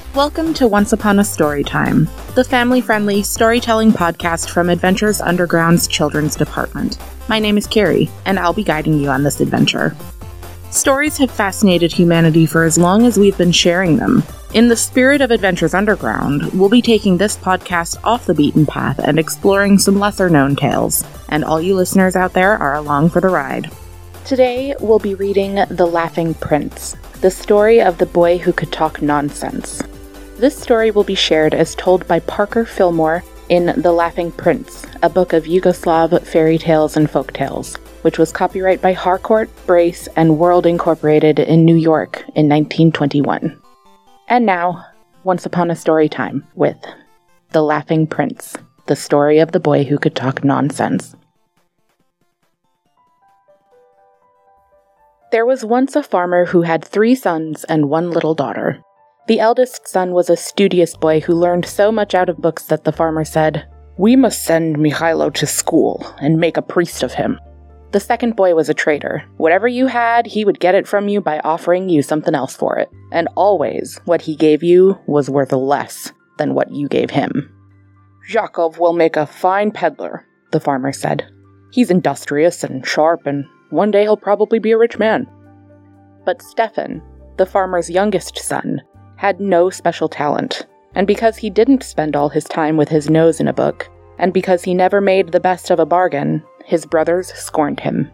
Welcome to Once Upon a Storytime, the family-friendly storytelling podcast from Adventures Underground's Children's Department. My name is Carrie, and I'll be guiding you on this adventure. Stories have fascinated humanity for as long as we've been sharing them. In the spirit of Adventures Underground, we'll be taking this podcast off the beaten path and exploring some lesser-known tales, and all you listeners out there are along for the ride. Today, we'll be reading The Laughing Prince, the story of the boy who could talk nonsense. This story will be shared as told by Parker Fillmore in The Laughing Prince, a book of Yugoslav fairy tales and folktales, which was copyright by Harcourt, Brace, and World Incorporated in New York in 1921. And now, Once Upon a Storytime with The Laughing Prince, the story of the boy who could talk nonsense. There was once a farmer who had 3 sons and 1 little daughter. The eldest son was a studious boy who learned so much out of books that the farmer said, "We must send Mikhailo to school and make a priest of him." The second boy was a traitor. Whatever you had, he would get it from you by offering you something else for it. And always, what he gave you was worth less than what you gave him. "Yakov will make a fine peddler," the farmer said. "He's industrious and sharp, and one day he'll probably be a rich man." But Stefan, the farmer's youngest son, had no special talent, and because he didn't spend all his time with his nose in a book, and because he never made the best of a bargain, his brothers scorned him.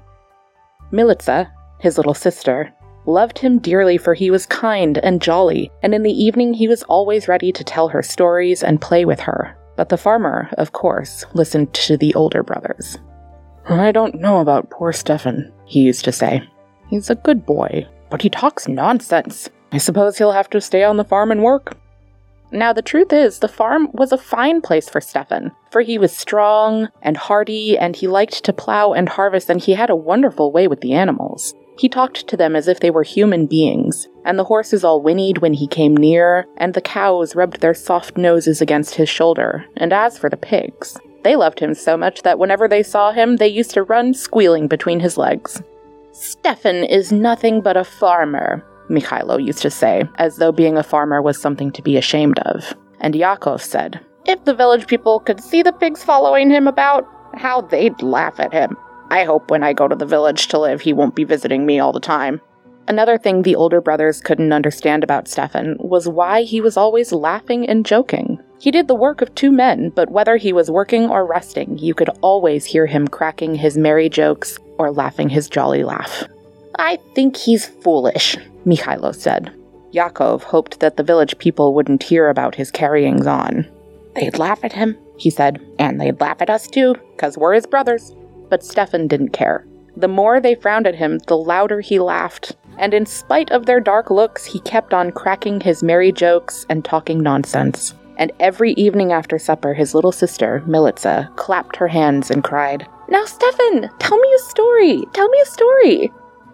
Milica, his little sister, loved him dearly for he was kind and jolly, and in the evening he was always ready to tell her stories and play with her. But the farmer, of course, listened to the older brothers. "I don't know about poor Stefan," he used to say. "He's a good boy, but he talks nonsense. I suppose he'll have to stay on the farm and work." Now, the truth is, the farm was a fine place for Stefan, for he was strong and hardy, and he liked to plow and harvest, and he had a wonderful way with the animals. He talked to them as if they were human beings, and the horses all whinnied when he came near, and the cows rubbed their soft noses against his shoulder, and as for the pigs, they loved him so much that whenever they saw him, they used to run squealing between his legs. "Stefan is nothing but a farmer," Mikhailo used to say, as though being a farmer was something to be ashamed of. And Yakov said, "If the village people could see the pigs following him about, how they'd laugh at him. I hope when I go to the village to live, he won't be visiting me all the time." Another thing the older brothers couldn't understand about Stefan was why he was always laughing and joking. He did the work of 2 men, but whether he was working or resting, you could always hear him cracking his merry jokes or laughing his jolly laugh. "I think he's foolish," Mikhailo said. Yakov hoped that the village people wouldn't hear about his carryings on. "They'd laugh at him," he said, "and they'd laugh at us too, 'cause we're his brothers." But Stefan didn't care. The more they frowned at him, the louder he laughed, and in spite of their dark looks, he kept on cracking his merry jokes and talking nonsense. And every evening after supper, his little sister, Milica, clapped her hands and cried, "Now, Stefan, tell me a story! Tell me a story!"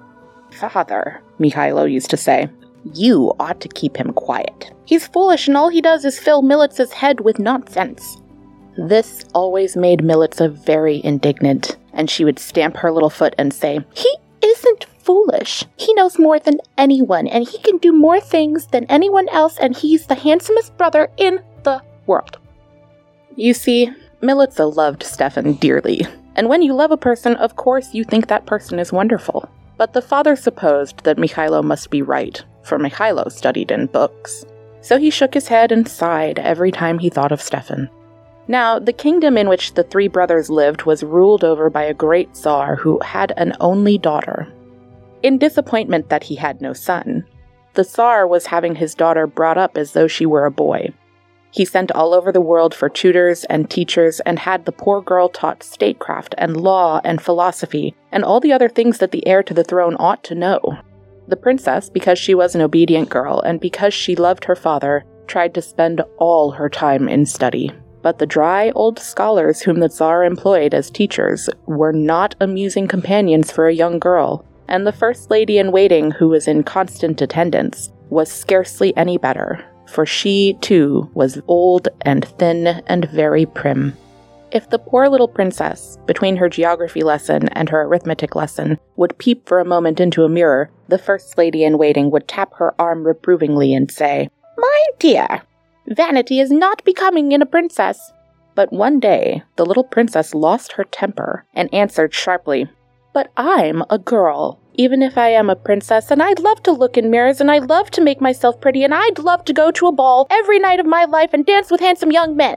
"Father," Mikhailo used to say, "you ought to keep him quiet. He's foolish and all he does is fill Milica's head with nonsense." This always made Milica very indignant, and she would stamp her little foot and say, "He isn't foolish. He knows more than anyone, and he can do more things than anyone else, and he's the handsomest brother in the world." You see, Milica loved Stefan dearly, and when you love a person, of course you think that person is wonderful. But the father supposed that Mikhailo must be right, for Mikhailo studied in books. So he shook his head and sighed every time he thought of Stefan. Now, the kingdom in which the 3 brothers lived was ruled over by a great Tsar who had an only daughter. In disappointment that he had no son, the Tsar was having his daughter brought up as though she were a boy. He sent all over the world for tutors and teachers and had the poor girl taught statecraft and law and philosophy and all the other things that the heir to the throne ought to know. The princess, because she was an obedient girl and because she loved her father, tried to spend all her time in study. But the dry old scholars whom the Tsar employed as teachers were not amusing companions for a young girl, and the first lady-in-waiting who was in constant attendance was scarcely any better, for she, too, was old and thin and very prim. If the poor little princess, between her geography lesson and her arithmetic lesson, would peep for a moment into a mirror, the first lady-in-waiting would tap her arm reprovingly and say, My dear, vanity is not becoming in a princess. But one day, the little princess lost her temper and answered sharply, But I'm a girl, even if I am a princess, and I'd love to look in mirrors, and I'd love to make myself pretty, and I'd love to go to a ball every night of my life and dance with handsome young men.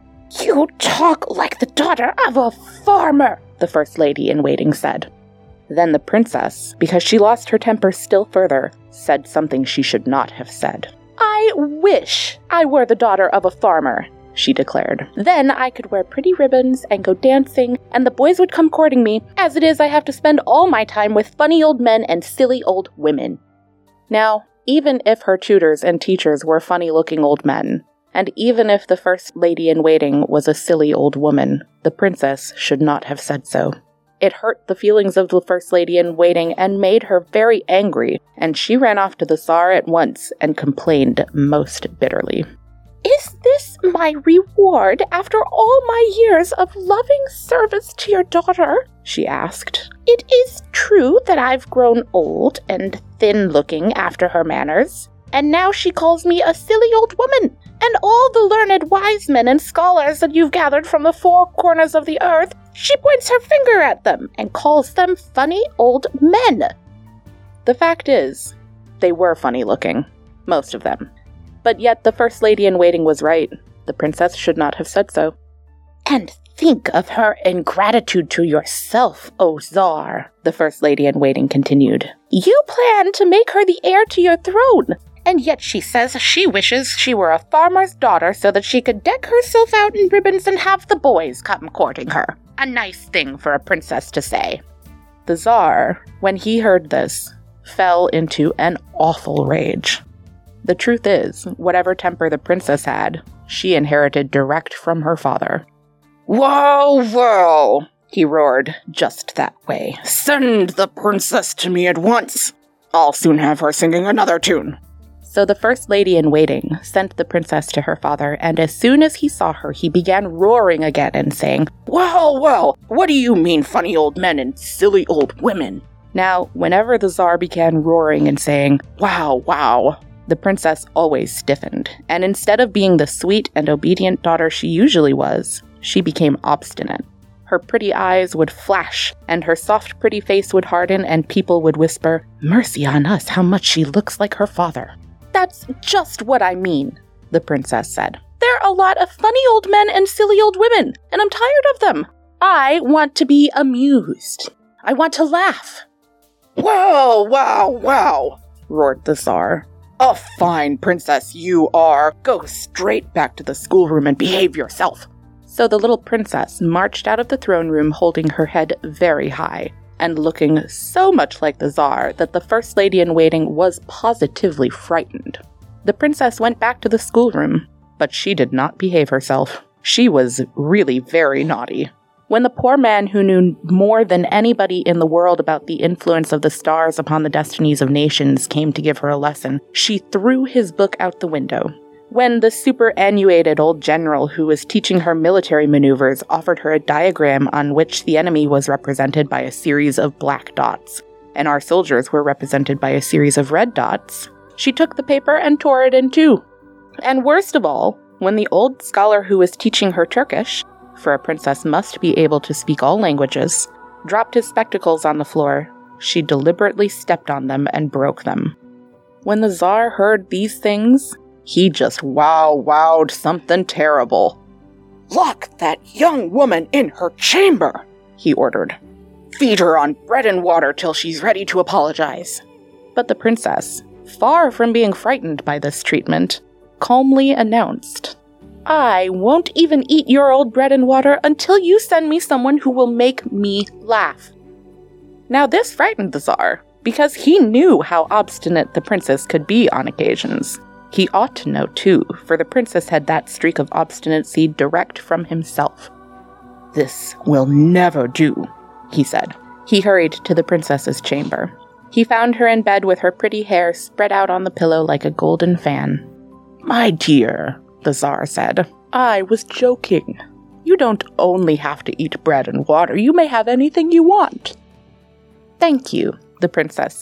You talk like the daughter of a farmer, the First Lady-in-Waiting said. Then the princess, because she lost her temper still further, said something she should not have said. I wish I were the daughter of a farmer, she declared. Then I could wear pretty ribbons and go dancing, and the boys would come courting me. As it is, I have to spend all my time with funny old men and silly old women. Now, even if her tutors and teachers were funny-looking old men, and even if the First Lady-in-Waiting was a silly old woman, the princess should not have said so. It hurt the feelings of the First Lady-in-Waiting and made her very angry, and she ran off to the Tsar at once and complained most bitterly. Is this my reward after all my years of loving service to your daughter? She asked. It is true that I've grown old and thin-looking after her manners, and now she calls me a silly old woman, and all the learned wise men and scholars that you've gathered from the four corners of the earth, she points her finger at them and calls them funny old men. The fact is, they were funny-looking, most of them. But yet the First Lady-in-Waiting was right. The princess should not have said so. And think of her ingratitude to yourself, O Tsar, the First Lady-in-Waiting continued. You plan to make her the heir to your throne, and yet she says she wishes she were a farmer's daughter so that she could deck herself out in ribbons and have the boys come courting her. A nice thing for a princess to say. The Tsar, when he heard this, fell into an awful rage. The truth is, whatever temper the princess had, she inherited direct from her father. Whoa, whoa, he roared, just that way. Send the princess to me at once. I'll soon have her singing another tune. So the First Lady-in-Waiting sent the princess to her father, and as soon as he saw her, he began roaring again and saying, Well, well, what do you mean funny old men and silly old women? Now, whenever the Tsar began roaring and saying, Wow, wow, the princess always stiffened, and instead of being the sweet and obedient daughter she usually was, she became obstinate. Her pretty eyes would flash, and her soft pretty face would harden, and people would whisper, Mercy on us, how much she looks like her father. That's just what I mean, the princess said. There are a lot of funny old men and silly old women, and I'm tired of them. I want to be amused. I want to laugh. Wow, wow, wow, roared the Tsar. A fine princess you are. Go straight back to the schoolroom and behave yourself. So the little princess marched out of the throne room holding her head very high, and looking so much like the Tsar that the First Lady-in-Waiting was positively frightened. The princess went back to the schoolroom, but she did not behave herself. She was really very naughty. When the poor man who knew more than anybody in the world about the influence of the stars upon the destinies of nations came to give her a lesson, she threw his book out the window. When the superannuated old general who was teaching her military maneuvers offered her a diagram on which the enemy was represented by a series of black dots, and our soldiers were represented by a series of red dots, she took the paper and tore it in two. And worst of all, when the old scholar who was teaching her Turkish, for a princess must be able to speak all languages, dropped his spectacles on the floor, she deliberately stepped on them and broke them. When the Tsar heard these things, he just wowed something terrible. Lock that young woman in her chamber, he ordered. Feed her on bread and water till she's ready to apologize. But the princess, far from being frightened by this treatment, calmly announced, I won't even eat your old bread and water until you send me someone who will make me laugh. Now this frightened the Tsar, because he knew how obstinate the princess could be on occasions. He ought to know, too, for the princess had that streak of obstinacy direct from himself. This will never do, he said. He hurried to the princess's chamber. He found her in bed with her pretty hair spread out on the pillow like a golden fan. My dear, the Tsar said, I was joking. You don't only have to eat bread and water, you may have anything you want. Thank you, the princess said.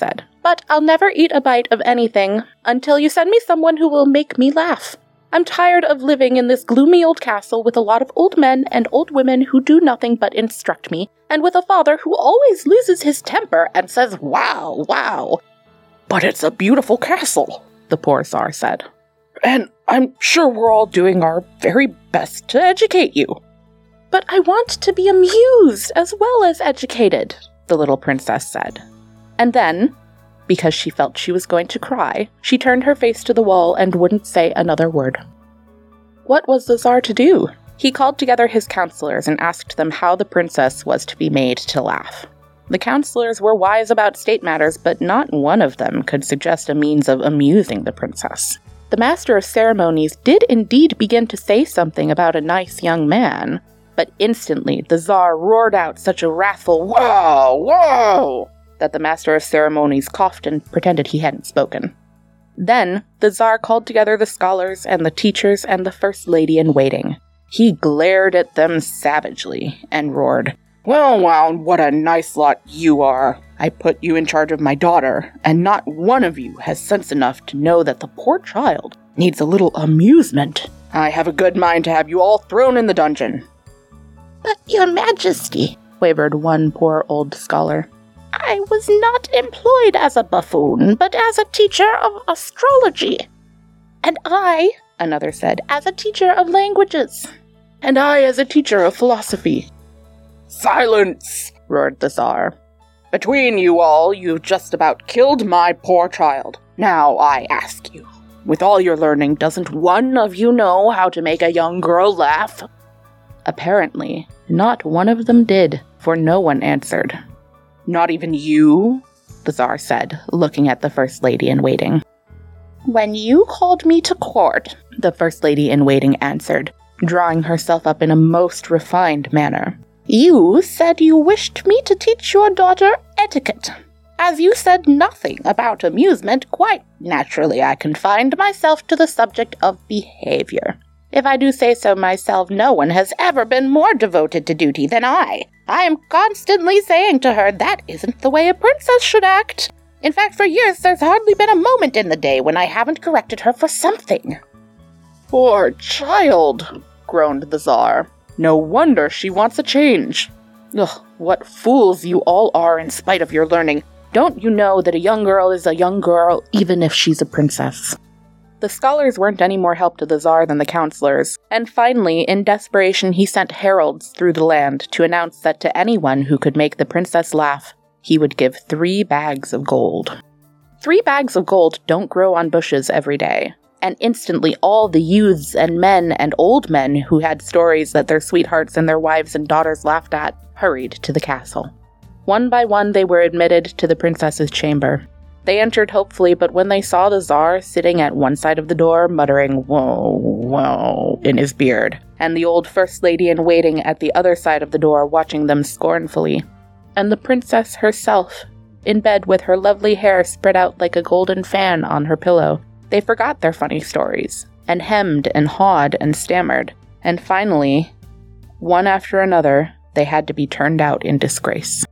But I'll never eat a bite of anything until you send me someone who will make me laugh. I'm tired of living in this gloomy old castle with a lot of old men and old women who do nothing but instruct me, and with a father who always loses his temper and says, wow, wow. But it's a beautiful castle, the poor Tsar said. And I'm sure we're all doing our very best to educate you. But I want to be amused as well as educated, the little princess said. And then, because she felt she was going to cry, she turned her face to the wall and wouldn't say another word. What was the Tsar to do? He called together his counselors and asked them how the princess was to be made to laugh. The counselors were wise about state matters, but not one of them could suggest a means of amusing the princess. The master of ceremonies did indeed begin to say something about a nice young man, but instantly the Tsar roared out such a wrathful "Whoa, whoa!" that the master of ceremonies coughed and pretended he hadn't spoken. Then the Tsar called together the scholars and the teachers and the first lady in waiting. He glared at them savagely and roared, Well, what a nice lot you are. I put you in charge of my daughter, and not one of you has sense enough to know that the poor child needs a little amusement. I have a good mind to have you all thrown in the dungeon. But, Your Majesty, wavered one poor old scholar, I was not employed as a buffoon, but as a teacher of astrology. And I, another said, as a teacher of languages. And I as a teacher of philosophy. Silence! Roared the Tsar. Between you all, you've just about killed my poor child. Now I ask you, with all your learning, doesn't one of you know how to make a young girl laugh? Apparently, not one of them did, for no one answered. Not even you? The Tsar said, looking at the First Lady in Waiting. When you called me to court, the First Lady in Waiting answered, drawing herself up in a most refined manner. You said you wished me to teach your daughter etiquette. As you said nothing about amusement, quite naturally I confined myself to the subject of behavior. If I do say so myself, no one has ever been more devoted to duty than I. I am constantly saying to her that isn't the way a princess should act. In fact, for years there's hardly been a moment in the day when I haven't corrected her for something. Poor child, groaned the Tsar. No wonder she wants a change. Ugh, what fools you all are in spite of your learning. Don't you know that a young girl is a young girl even if she's a princess? The scholars weren't any more help to the Tsar than the counselors, and finally, in desperation, he sent heralds through the land to announce that to anyone who could make the princess laugh, he would give 3 bags of gold. 3 bags of gold don't grow on bushes every day, and instantly all the youths and men and old men who had stories that their sweethearts and their wives and daughters laughed at hurried to the castle. One by one they were admitted to the princess's chamber. They entered hopefully, but when they saw the Tsar sitting at one side of the door, muttering, "Whoa, whoa," in his beard, and the old First Lady in Waiting at the other side of the door watching them scornfully, and the princess herself, in bed with her lovely hair spread out like a golden fan on her pillow, they forgot their funny stories, and hemmed and hawed and stammered, and finally, one after another, they had to be turned out in disgrace.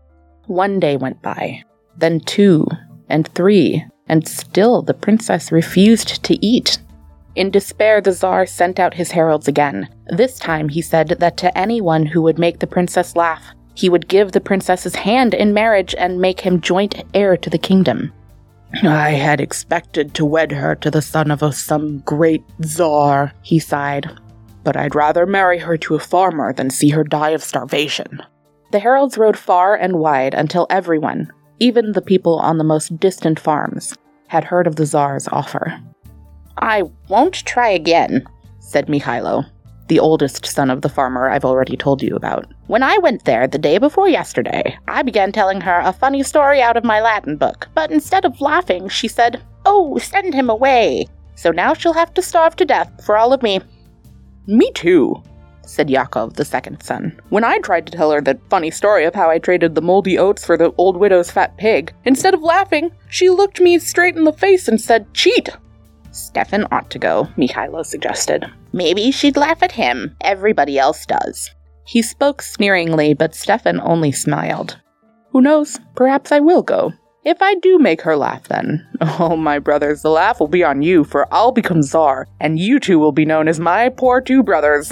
1 day went by, then 2, and 3, and still the princess refused to eat. In despair, the Tsar sent out his heralds again. This time he said that to anyone who would make the princess laugh, he would give the princess's hand in marriage and make him joint heir to the kingdom. I had expected to wed her to the son of some great Tsar, he sighed, but I'd rather marry her to a farmer than see her die of starvation. The heralds rode far and wide until everyone, even the people on the most distant farms, had heard of the Tsar's offer. I won't try again, said Mikhailo, the oldest son of the farmer I've already told you about. When I went there the day before yesterday, I began telling her a funny story out of my Latin book, but instead of laughing, she said, "Oh, send him away." So now she'll have to starve to death for all of me. Me too, said Yakov, the second son. When I tried to tell her that funny story of how I traded the moldy oats for the old widow's fat pig, instead of laughing, she looked me straight in the face and said, "Cheat!" Stefan ought to go, Mikhailo suggested. Maybe she'd laugh at him. Everybody else does. He spoke sneeringly, but Stefan only smiled. Who knows? Perhaps I will go. If I do make her laugh then, oh my brothers, the laugh will be on you, for I'll become Tsar, and you two will be known as my poor two brothers.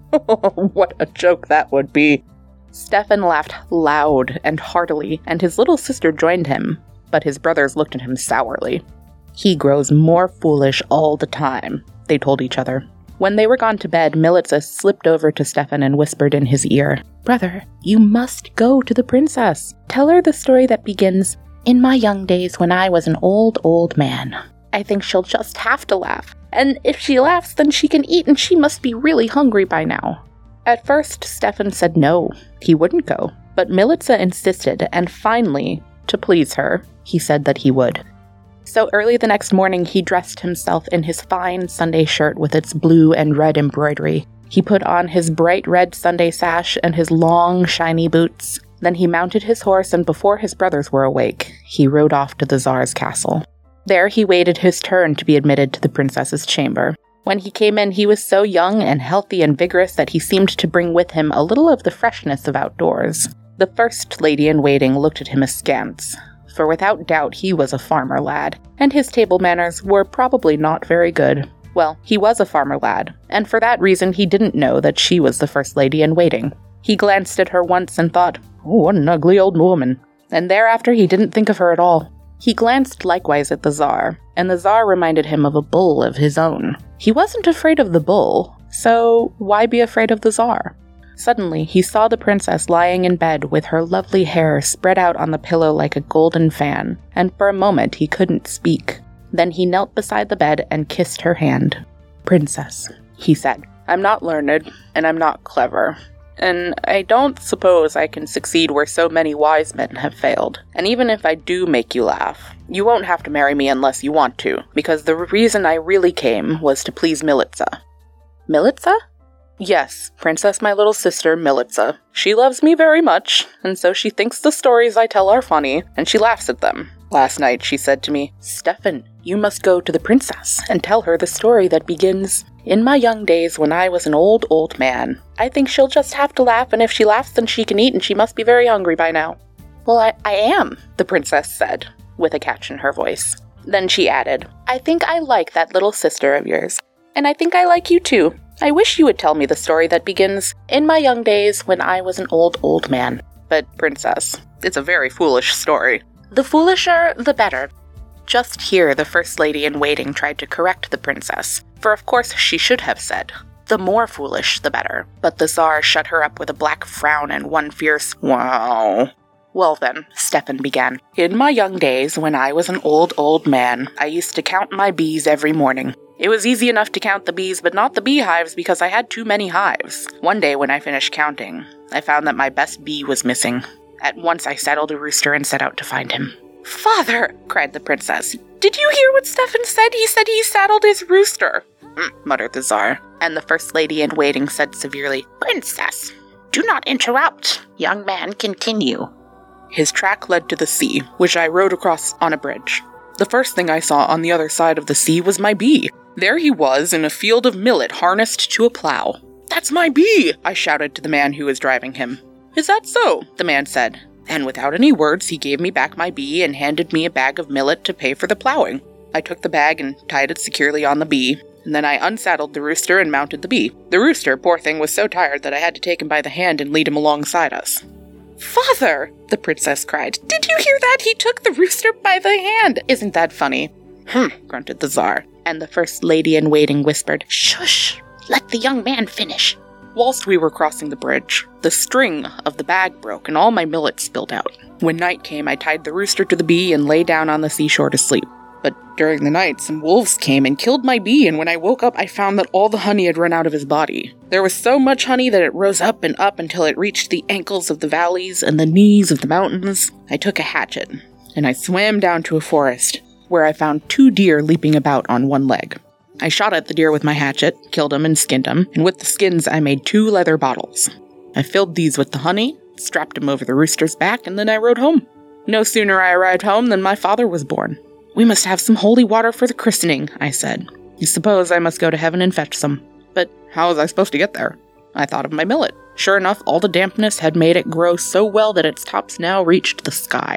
What a joke that would be. Stefan laughed loud and heartily, and his little sister joined him, but his brothers looked at him sourly. He grows more foolish all the time, they told each other. When they were gone to bed, Militsa slipped over to Stefan and whispered in his ear, "Brother, you must go to the princess. Tell her the story that begins, 'In my young days when I was an old, old man.' I think she'll just have to laugh. And if she laughs, then she can eat, and she must be really hungry by now." At first, Stefan said no, he wouldn't go. But Militsa insisted, and finally, to please her, he said that he would. So early the next morning, he dressed himself in his fine Sunday shirt with its blue and red embroidery. He put on his bright red Sunday sash and his long, shiny boots. Then he mounted his horse, and before his brothers were awake, he rode off to the Tsar's castle. There he waited his turn to be admitted to the princess's chamber. When he came in, he was so young and healthy and vigorous that he seemed to bring with him a little of the freshness of outdoors. The first lady-in-waiting looked at him askance, for without doubt he was a farmer lad, and his table manners were probably not very good. Well, he was a farmer lad, and for that reason he didn't know that she was the first lady-in-waiting. He glanced at her once and thought, "Oh, what an ugly old woman," and thereafter he didn't think of her at all. He glanced likewise at the Tsar, and the Tsar reminded him of a bull of his own. He wasn't afraid of the bull, so why be afraid of the Tsar? Suddenly, he saw the princess lying in bed with her lovely hair spread out on the pillow like a golden fan, and for a moment he couldn't speak. Then he knelt beside the bed and kissed her hand. "Princess," he said, "I'm not learned, and I'm not clever. And I don't suppose I can succeed where so many wise men have failed. And even if I do make you laugh, you won't have to marry me unless you want to, because the reason I really came was to please Militsa." "Militsa?" "Yes, Princess, my little sister, Militsa. She loves me very much, and so she thinks the stories I tell are funny, and she laughs at them. Last night she said to me, 'Stefan, you must go to the princess and tell her the story that begins, "In my young days when I was an old, old man." I think she'll just have to laugh, and if she laughs then she can eat, and she must be very hungry by now." "Well, I am," the princess said, with a catch in her voice. Then she added, "I think I like that little sister of yours, and I think I like you too. I wish you would tell me the story that begins, 'In my young days when I was an old, old man.'" "But, Princess, it's a very foolish story." "The foolisher, the better." Just here the First Lady-in-Waiting tried to correct the princess, for of course she should have said, "The more foolish, the better." But the Tsar shut her up with a black frown and one fierce, "Wow." "Well then," Stefan began, "in my young days, when I was an old, old man, I used to count my bees every morning. It was easy enough to count the bees, but not the beehives because I had too many hives. One day when I finished counting, I found that my best bee was missing. At once I saddled a rooster and set out to find him." "Father!" cried the princess. "Did you hear what Stefan said? He said he saddled his rooster." Muttered the Tsar, and the First Lady-in-Waiting said severely, "Princess, do not interrupt. Young man, continue." His track led to the sea, which I rode across on a bridge. The first thing I saw on the other side of the sea was my bee. There he was in a field of millet harnessed to a plow. "That's my bee!" I shouted to the man who was driving him. "Is that so?" the man said, and without any words he gave me back my bee and handed me a bag of millet to pay for the plowing. I took the bag and tied it securely on the bee, and then I unsaddled the rooster and mounted the bee. The rooster, poor thing, was so tired that I had to take him by the hand and lead him alongside us. "Father!" the princess cried. "Did you hear that? He took the rooster by the hand. Isn't that funny?" Grunted the Tsar, and the First Lady-in-Waiting whispered, "Shush! Let the young man finish." Whilst we were crossing the bridge, the string of the bag broke and all my millet spilled out. When night came, I tied the rooster to the bee and lay down on the seashore to sleep. But during the night, some wolves came and killed my bee, and when I woke up, I found that all the honey had run out of his body. There was so much honey that it rose up and up until it reached the ankles of the valleys and the knees of the mountains. I took a hatchet, and I swam down to a forest, where I found 2 deer leaping about on one leg. I shot at the deer with my hatchet, killed them and skinned them, and with the skins I made 2 leather bottles. I filled these with the honey, strapped them over the rooster's back, and then I rode home. No sooner I arrived home than my father was born. "We must have some holy water for the christening," I said. "I suppose I must go to heaven and fetch some." But how was I supposed to get there? I thought of my millet. Sure enough, all the dampness had made it grow so well that its tops now reached the sky.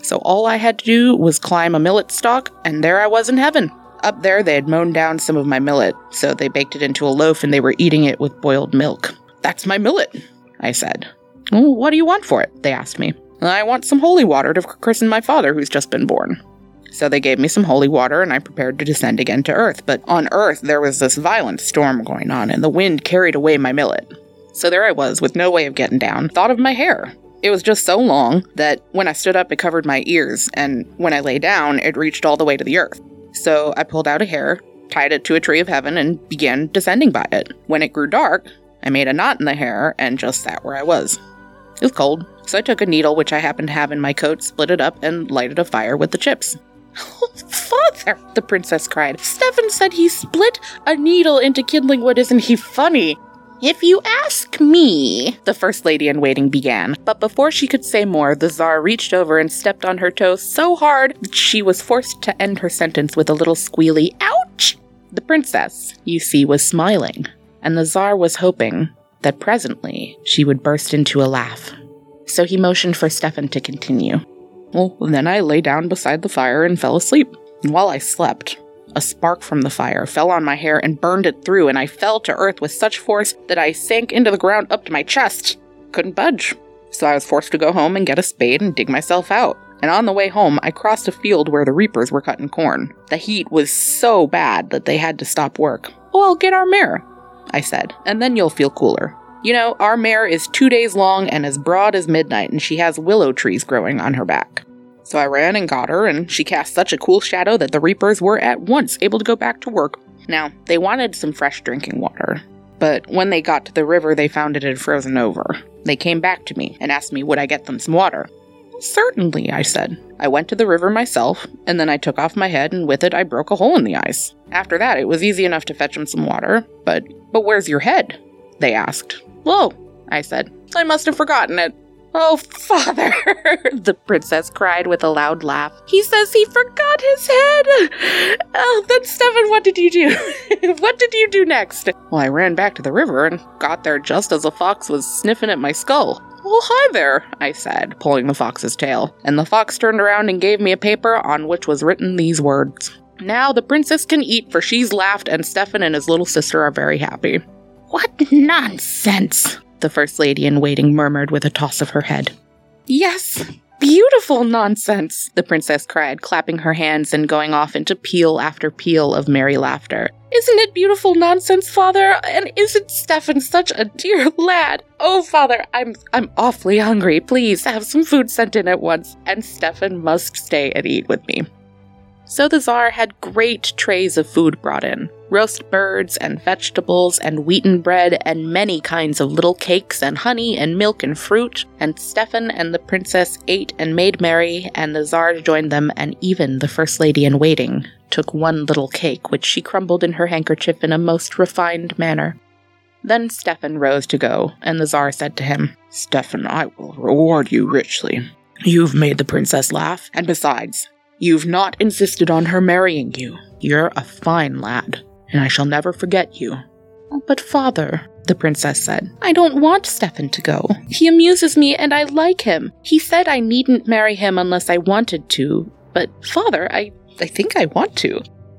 So all I had to do was climb a millet stalk, and there I was in heaven. Up there, they had mown down some of my millet, so they baked it into a loaf and they were eating it with boiled milk. "That's my millet," I said. "Well, what do you want for it?" they asked me. "I want some holy water to christen my father who's just been born." So they gave me some holy water and I prepared to descend again to Earth. But on Earth, there was this violent storm going on and the wind carried away my millet. So there I was with no way of getting down. Thought of my hair. It was just so long that when I stood up, it covered my ears. And when I lay down, it reached all the way to the earth. So I pulled out a hair, tied it to a tree of heaven, and began descending by it. When it grew dark, I made a knot in the hair and just sat where I was. It was cold, so I took a needle which I happened to have in my coat, split it up, and lighted a fire with the chips. "Oh, Father," the princess cried. "Stefan said he split a needle into kindling wood. Isn't he funny?" "If you ask me," the first lady in waiting began, but before she could say more, the Tsar reached over and stepped on her toe so hard that she was forced to end her sentence with a little squealy, "Ouch!" The princess, you see, was smiling, and the Tsar was hoping that presently she would burst into a laugh. So he motioned for Stefan to continue. Well, then I lay down beside the fire and fell asleep. And while I slept, a spark from the fire fell on my hair and burned it through, and I fell to earth with such force that I sank into the ground up to my chest. Couldn't budge. So I was forced to go home and get a spade and dig myself out. And on the way home, I crossed a field where the reapers were cutting corn. The heat was so bad that they had to stop work. "Oh, I'll get our mare," I said, "and then you'll feel cooler. You know, our mare is 2 days long and as broad as midnight, and she has willow trees growing on her back." So I ran and got her, and she cast such a cool shadow that the reapers were at once able to go back to work. Now, they wanted some fresh drinking water, but when they got to the river, they found it had frozen over. They came back to me and asked me would I get them some water. "Certainly," I said. I went to the river myself, and then I took off my head, and with it I broke a hole in the ice. After that, it was easy enough to fetch them some water. But where's your head?" they asked. "Whoa," I said. "I must have forgotten it." "Oh, Father," the princess cried with a loud laugh. "He says he forgot his head." "Oh, then Stefan, what did you do?" "What did you do next?" "Well, I ran back to the river and got there just as a fox was sniffing at my skull." "Well, hi there," I said, pulling the fox's tail. And the fox turned around and gave me a paper on which was written these words: "Now the princess can eat, for she's laughed, and Stefan and his little sister are very happy." "What nonsense," the first lady in waiting murmured with a toss of her head. "Yes, beautiful nonsense," the princess cried, clapping her hands and going off into peal after peal of merry laughter. "Isn't it beautiful nonsense, Father? And isn't Stefan such a dear lad? Oh, Father, I'm awfully hungry. Please have some food sent in at once, and Stefan must stay and eat with me." So the Tsar had great trays of food brought in. Roast birds and vegetables and wheaten bread and many kinds of little cakes and honey and milk and fruit, and Stefan and the princess ate and made merry, and the Tsar joined them, and even the first lady in waiting took one little cake which she crumbled in her handkerchief in a most refined manner. Then Stefan rose to go, and the Tsar said to him, "Stefan, I will reward you richly. You've made the princess laugh, and besides, you've not insisted on her marrying you. You're a fine lad, and I shall never forget you." "But Father," the princess said, "I don't want Stefan to go. He amuses me and I like him. He said I needn't marry him unless I wanted to. But Father, I think I want to."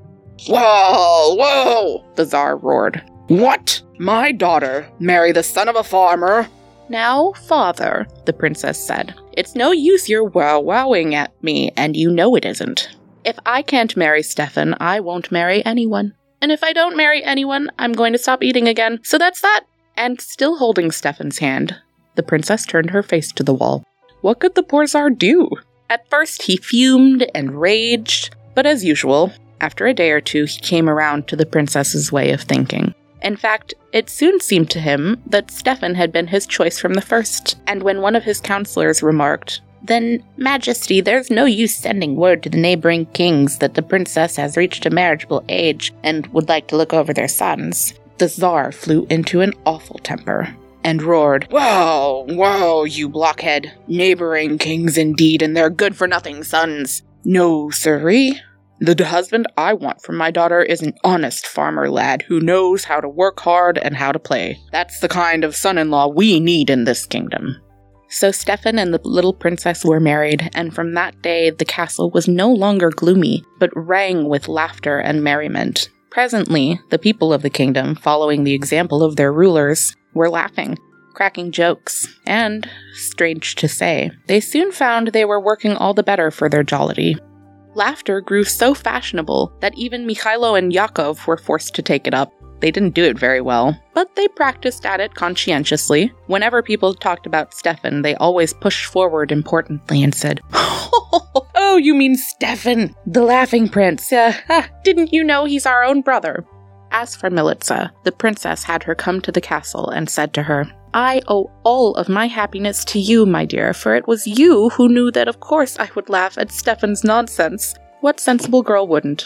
Whoa, the Tsar roared. "What? My daughter marry the son of a farmer?" "Now, Father," the princess said, "it's no use your wowing at me, and you know it isn't. If I can't marry Stefan, I won't marry anyone. And if I don't marry anyone, I'm going to stop eating again. So that's that." And still holding Stefan's hand, the princess turned her face to the wall. What could the poor Tsar do? At first he fumed and raged, but as usual, after a day or two he came around to the princess's way of thinking. In fact, it soon seemed to him that Stefan had been his choice from the first, and when one of his counselors remarked, "Then, Majesty, there's no use sending word to the neighboring kings that the princess has reached a marriageable age and would like to look over their sons," the Tsar flew into an awful temper and roared, Whoa, you blockhead. Neighboring kings indeed, and their good-for-nothing sons. No, sirree. The husband I want for my daughter is an honest farmer lad who knows how to work hard and how to play. That's the kind of son-in-law we need in this kingdom." So Stefan and the little princess were married, and from that day the castle was no longer gloomy, but rang with laughter and merriment. Presently, the people of the kingdom, following the example of their rulers, were laughing, cracking jokes, and, strange to say, they soon found they were working all the better for their jollity. Laughter grew so fashionable that even Mikhailo and Yakov were forced to take it up. They didn't do it very well, but they practiced at it conscientiously. Whenever people talked about Stefan, they always pushed forward importantly and said, "Oh, you mean Stefan, the laughing prince. Didn't you know he's our own brother?" As for Militsa, the princess had her come to the castle and said to her, "I owe all of my happiness to you, my dear, for it was you who knew that of course I would laugh at Stefan's nonsense. What sensible girl wouldn't?"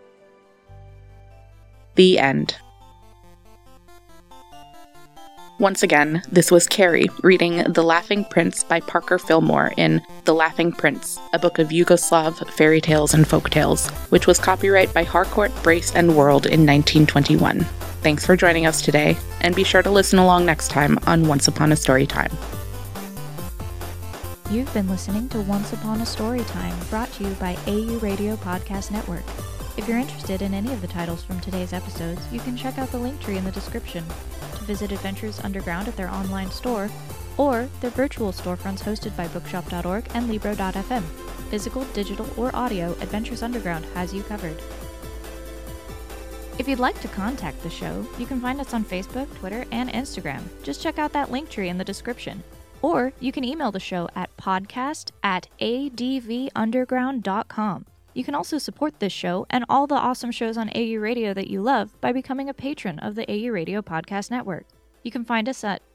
The end. Once again, this was Carrie reading The Laughing Prince by Parker Fillmore in The Laughing Prince, a book of Yugoslav fairy tales and folk tales, which was copyright by Harcourt, Brace and World in 1921. Thanks for joining us today, and be sure to listen along next time on Once Upon a Storytime. You've been listening to Once Upon a Storytime, brought to you by AU Radio Podcast Network. If you're interested in any of the titles from today's episodes, you can check out the link tree in the description to visit Adventures Underground at their online store, or their virtual storefronts hosted by bookshop.org and libro.fm. Physical, digital, or audio, Adventures Underground has you covered. If you'd like to contact the show, you can find us on Facebook, Twitter, and Instagram. Just check out that link tree in the description. Or you can email the show at podcast@advunderground.com. You can also support this show and all the awesome shows on AU Radio that you love by becoming a patron of the AU Radio Podcast Network. You can find us at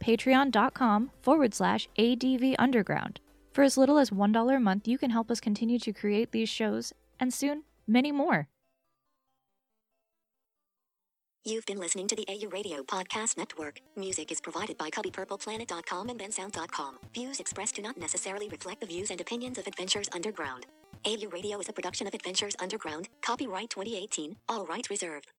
patreon.com/ADVUnderground. For as little as $1 a month, you can help us continue to create these shows, and soon, many more. You've been listening to the AU Radio Podcast Network. Music is provided by CubbyPurplePlanet.com and BenSound.com. Views expressed do not necessarily reflect the views and opinions of Adventures Underground. AU Radio is a production of Adventures Underground. Copyright 2018. All rights reserved.